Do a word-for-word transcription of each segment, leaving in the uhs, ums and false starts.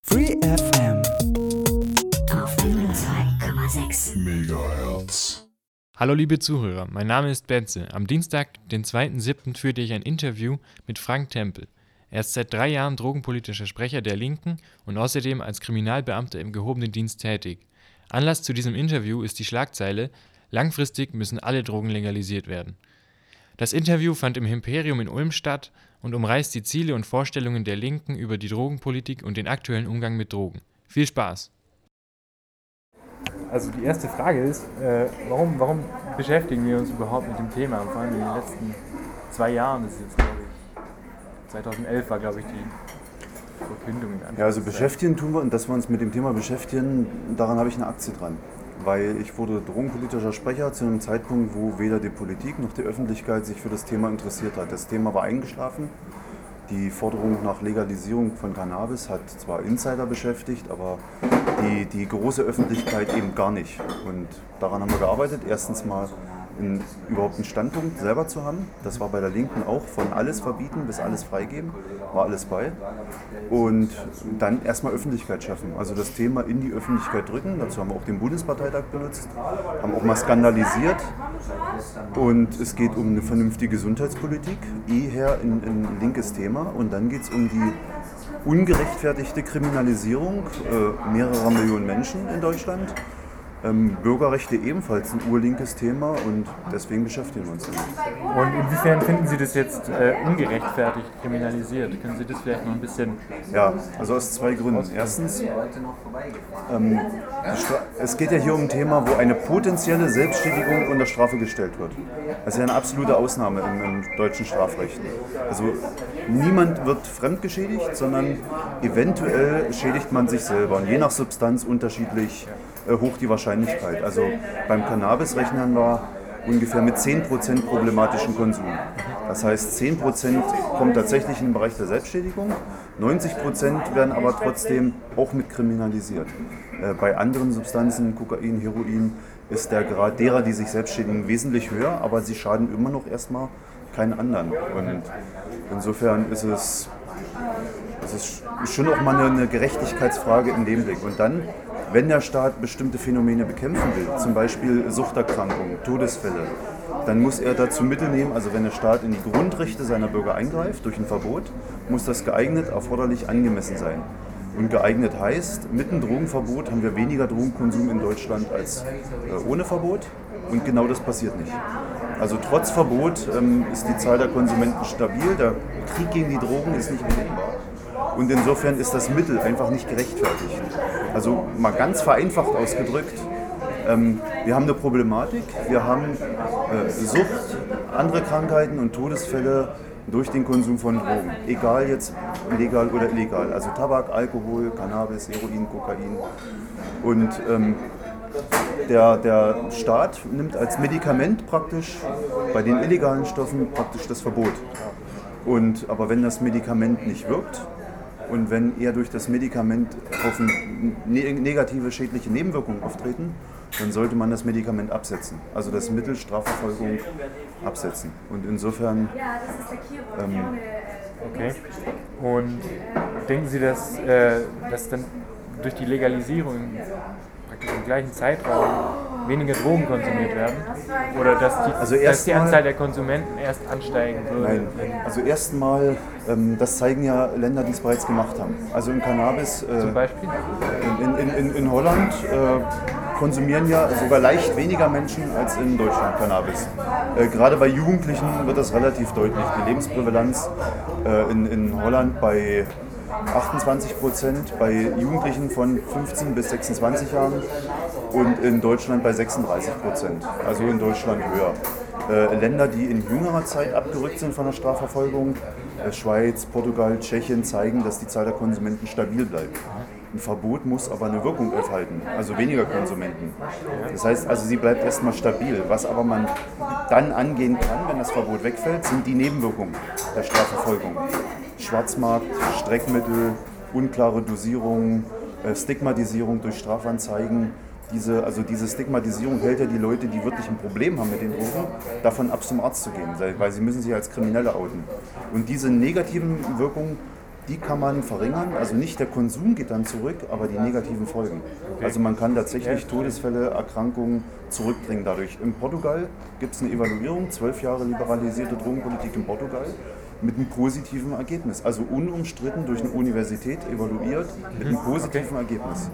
Free F M auf hundertzwei Komma sechs Megahertz. Hallo liebe Zuhörer, mein Name ist Benze. Am Dienstag, den zweiten siebten führte ich ein Interview mit Frank Tempel. Er ist seit drei Jahren drogenpolitischer Sprecher der Linken und außerdem als Kriminalbeamter im gehobenen Dienst tätig. Anlass zu diesem Interview ist die Schlagzeile: Langfristig müssen alle Drogen legalisiert werden. Das Interview fand im Imperium in Ulm statt und umreißt die Ziele und Vorstellungen der Linken über die Drogenpolitik und den aktuellen Umgang mit Drogen. Viel Spaß! Also die erste Frage ist, äh, warum, warum beschäftigen wir uns überhaupt mit dem Thema? Vor allem in den letzten zwei Jahren, das ist jetzt glaube ich, zweitausendelf war glaube ich die Verkündung. Ja, also beschäftigen tun wir, und dass wir uns mit dem Thema beschäftigen, daran habe ich eine Aktie dran. Weil ich wurde drogenpolitischer Sprecher zu einem Zeitpunkt, wo weder die Politik noch die Öffentlichkeit sich für das Thema interessiert hat. Das Thema war eingeschlafen. Die Forderung nach Legalisierung von Cannabis hat zwar Insider beschäftigt, aber die, die große Öffentlichkeit eben gar nicht. Und daran haben wir gearbeitet. Erstens mal in, überhaupt einen Standpunkt selber zu haben. Das war bei der Linken auch, von alles verbieten bis alles freigeben, war alles bei. Und dann erstmal Öffentlichkeit schaffen, also das Thema in die Öffentlichkeit drücken. Dazu haben wir auch den Bundesparteitag benutzt, haben auch mal skandalisiert. Und es geht um eine vernünftige Gesundheitspolitik, eher ein, ein linkes Thema. Und dann geht es um die ungerechtfertigte Kriminalisierung äh, mehrerer Millionen Menschen in Deutschland. Ähm, Bürgerrechte ebenfalls ein urlinkes Thema und deswegen beschäftigen wir uns damit. Und inwiefern finden Sie das jetzt äh, ungerechtfertigt kriminalisiert? Können Sie das vielleicht noch ein bisschen... Ja, also aus zwei Gründen. Erstens, ähm, es geht ja hier um ein Thema, wo eine potenzielle Selbstschädigung unter Strafe gestellt wird. Das ist ja eine absolute Ausnahme im, im deutschen Strafrecht. Also niemand wird fremdgeschädigt, sondern eventuell schädigt man sich selber und je nach Substanz unterschiedlich hoch die Wahrscheinlichkeit. Also beim Cannabis rechnen wir ungefähr mit zehn Prozent problematischen Konsum. Das heißt, zehn Prozent kommt tatsächlich in den Bereich der Selbstschädigung, neunzig Prozent werden aber trotzdem auch mit kriminalisiert. Bei anderen Substanzen, Kokain, Heroin, ist der Grad derer, die sich selbst schädigen, wesentlich höher, aber sie schaden immer noch erstmal keinen anderen. Und insofern ist es, es ist schon auch mal eine Gerechtigkeitsfrage in dem Blick. Und dann, wenn der Staat bestimmte Phänomene bekämpfen will, zum Beispiel Suchterkrankungen, Todesfälle, dann muss er dazu Mittel nehmen, also wenn der Staat in die Grundrechte seiner Bürger eingreift durch ein Verbot, muss das geeignet, erforderlich, angemessen sein. Und geeignet heißt, mit einem Drogenverbot haben wir weniger Drogenkonsum in Deutschland als äh, ohne Verbot und genau das passiert nicht. Also trotz Verbot ähm, ist die Zahl der Konsumenten stabil, der Krieg gegen die Drogen ist nicht beginnbar. Und insofern ist das Mittel einfach nicht gerechtfertigt. Also mal ganz vereinfacht ausgedrückt, ähm, wir haben eine Problematik, wir haben äh, Sucht, andere Krankheiten und Todesfälle durch den Konsum von Drogen. Egal jetzt legal oder illegal. Also Tabak, Alkohol, Cannabis, Heroin, Kokain. Und ähm, der, der Staat nimmt als Medikament praktisch bei den illegalen Stoffen praktisch das Verbot. Und, aber wenn das Medikament nicht wirkt, und wenn eher durch das Medikament auf negative schädliche Nebenwirkungen auftreten, dann sollte man das Medikament absetzen. Also das Mittel Strafverfolgung absetzen. Und insofern... Ähm, okay. Und denken Sie, dass, äh, dass dann durch die Legalisierung praktisch im gleichen Zeitraum weniger Drogen konsumiert werden? Oder dass die, also dass die mal, Anzahl der Konsumenten erst ansteigen würde? Nein, also erstmal, ähm, das zeigen ja Länder, die es bereits gemacht haben. Also im Cannabis, äh, zum Beispiel? In, in, in, in Holland äh, konsumieren ja sogar leicht weniger Menschen als in Deutschland Cannabis. Äh, gerade bei Jugendlichen wird das relativ deutlich. Die Lebensprävalenz äh, in, in Holland bei achtundzwanzig Prozent, bei Jugendlichen von fünfzehn bis sechsundzwanzig Jahren und in Deutschland bei sechsunddreißig Prozent, also in Deutschland höher. Äh, Länder, die in jüngerer Zeit abgerückt sind von der Strafverfolgung, äh, Schweiz, Portugal, Tschechien, zeigen, dass die Zahl der Konsumenten stabil bleibt. Ein Verbot muss aber eine Wirkung entfalten, also weniger Konsumenten. Das heißt also, sie bleibt erstmal stabil. Was aber man dann angehen kann, wenn das Verbot wegfällt, sind die Nebenwirkungen der Strafverfolgung. Schwarzmarkt, Streckmittel, unklare Dosierung, äh, Stigmatisierung durch Strafanzeigen. Diese, also diese Stigmatisierung hält ja die Leute, die wirklich ein Problem haben mit den Drogen, davon ab, zum Arzt zu gehen, weil sie müssen sich als Kriminelle outen. Und diese negativen Wirkungen die kann man verringern. Also nicht der Konsum geht dann zurück, aber die negativen Folgen. Okay. Also man kann tatsächlich Ja. Todesfälle, Erkrankungen zurückbringen dadurch. In Portugal gibt es eine Evaluierung, zwölf Jahre liberalisierte Drogenpolitik in Portugal, mit einem positiven Ergebnis. Also unumstritten durch eine Universität evaluiert mit einem positiven Ergebnis.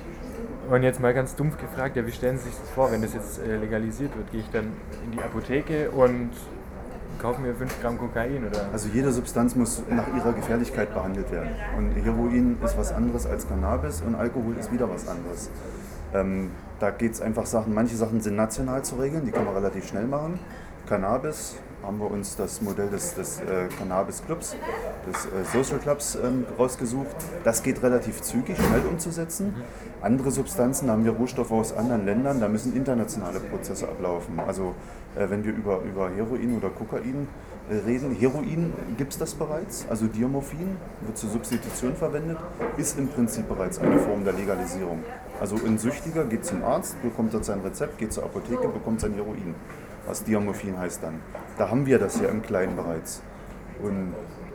Und jetzt mal ganz dumpf gefragt, ja, wie stellen Sie sich das vor, wenn das jetzt äh, legalisiert wird? Gehe ich dann in die Apotheke und kaufe mir fünf Gramm Kokain, oder? Also jede Substanz muss nach ihrer Gefährlichkeit behandelt werden. Und Heroin ist was anderes als Cannabis und Alkohol ist wieder was anderes. Ähm, da geht es einfach Sachen, manche Sachen sind national zu regeln, die kann man relativ schnell machen. Cannabis haben wir uns das Modell des, des äh, Cannabis-Clubs, des äh, Social Clubs ähm, rausgesucht. Das geht relativ zügig, schnell umzusetzen. Andere Substanzen, da haben wir Rohstoffe aus anderen Ländern, da müssen internationale Prozesse ablaufen. Also äh, wenn wir über, über Heroin oder Kokain äh, reden, Heroin gibt es das bereits, also Diamorphin wird zur Substitution verwendet, ist im Prinzip bereits eine Form der Legalisierung. Also ein Süchtiger geht zum Arzt, bekommt dort sein Rezept, geht zur Apotheke, bekommt sein Heroin, was Diamorphin heißt dann. Da haben wir das ja im Kleinen bereits. Und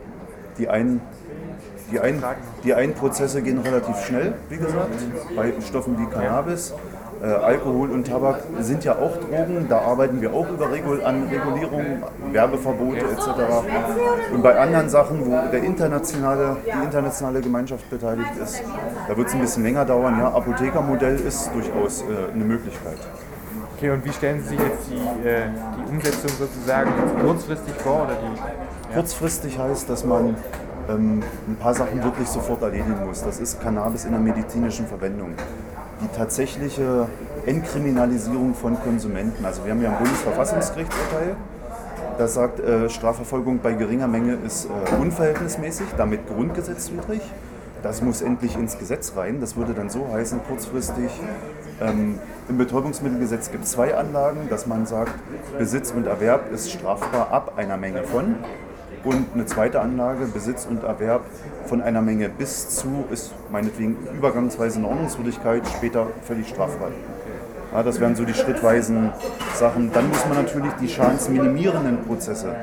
die einen, die einen, die einen Prozesse gehen relativ schnell, wie gesagt, bei Stoffen wie Cannabis. Äh, Alkohol und Tabak sind ja auch Drogen, da arbeiten wir auch über Regul- an Regulierung, Werbeverbote et cetera. Und bei anderen Sachen, wo der internationale, die internationale Gemeinschaft beteiligt ist, da wird es ein bisschen länger dauern. Ja, Apothekermodell ist durchaus äh, eine Möglichkeit. Okay, und wie stellen Sie sich jetzt die, äh, die Umsetzung sozusagen kurzfristig vor? Oder die, ja? Kurzfristig heißt, dass man ähm, ein paar Sachen wirklich sofort erledigen muss. Das ist Cannabis in der medizinischen Verwendung. Die tatsächliche Entkriminalisierung von Konsumenten. Also wir haben ja ein Bundesverfassungsgerichtsurteil, das sagt, äh, Strafverfolgung bei geringer Menge ist äh, unverhältnismäßig, damit grundgesetzwidrig. Das muss endlich ins Gesetz rein. Das würde dann so heißen, kurzfristig, ähm, im Betäubungsmittelgesetz gibt es zwei Anlagen, dass man sagt, Besitz und Erwerb ist strafbar ab einer Menge von. Und eine zweite Anlage, Besitz und Erwerb von einer Menge bis zu, ist meinetwegen übergangsweise eine Ordnungswidrigkeit, später völlig straffrei. Ja, das wären so die schrittweisen Sachen. Dann muss man natürlich die schadensminimierenden Prozesse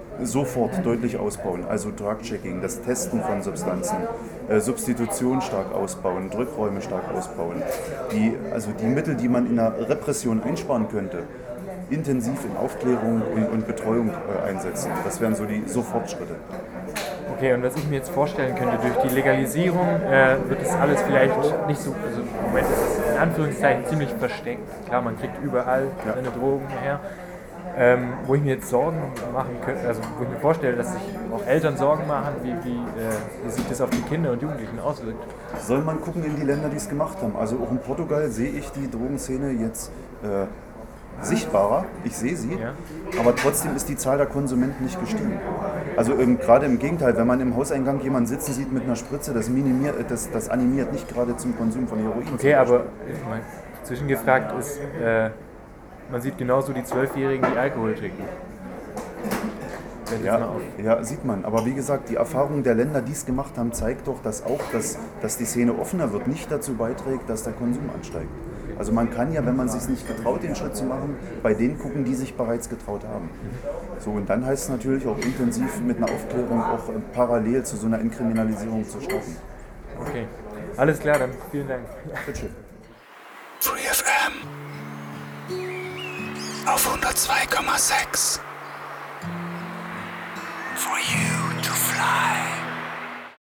sofort deutlich ausbauen. Also Drug-Checking, das Testen von Substanzen, äh, Substitution stark ausbauen, Drückräume stark ausbauen. Die, also die Mittel, die man in der Repression einsparen könnte, intensiv in Aufklärung und, und Betreuung äh, einsetzen. Das wären so die Sofortschritte. Okay, und was ich mir jetzt vorstellen könnte, durch die Legalisierung äh, wird das alles vielleicht nicht so, also im Moment ist es in Anführungszeichen ziemlich versteckt. Klar, man kriegt überall Ja. seine Drogen her. Ähm, wo ich mir jetzt Sorgen machen könnte, also wo ich mir vorstelle, dass sich auch Eltern Sorgen machen, wie, wie, äh, wie sich das auf die Kinder und Jugendlichen auswirkt. Soll man gucken in die Länder, die es gemacht haben. Also auch in Portugal sehe ich die Drogenszene jetzt äh, sichtbarer. Ich sehe sie, Ja. aber trotzdem ist die Zahl der Konsumenten nicht gestiegen. Also ähm, gerade im Gegenteil, wenn man im Hauseingang jemanden sitzen sieht mit einer Spritze, das, minimiert, das, das animiert nicht gerade zum Konsum von Heroin. Okay, aber ich mein, zwischengefragt ist, äh, man sieht genauso die Zwölfjährigen, die Alkohol trinken. Fällt jetzt mal Ja, auf. ja, sieht man. Aber wie gesagt, die Erfahrung der Länder, die es gemacht haben, zeigt doch, dass auch, dass, dass die Szene offener wird, nicht dazu beiträgt, dass der Konsum ansteigt. Also man kann ja, wenn man sich nicht getraut, den Schritt zu machen, bei denen gucken, die sich bereits getraut haben. So, und dann heißt es natürlich auch intensiv mit einer Aufklärung auch äh, parallel zu so einer Entkriminalisierung zu starten. Okay, alles klar, dann vielen Dank. Bitte schön. Free F M auf hundertzwei Komma sechs.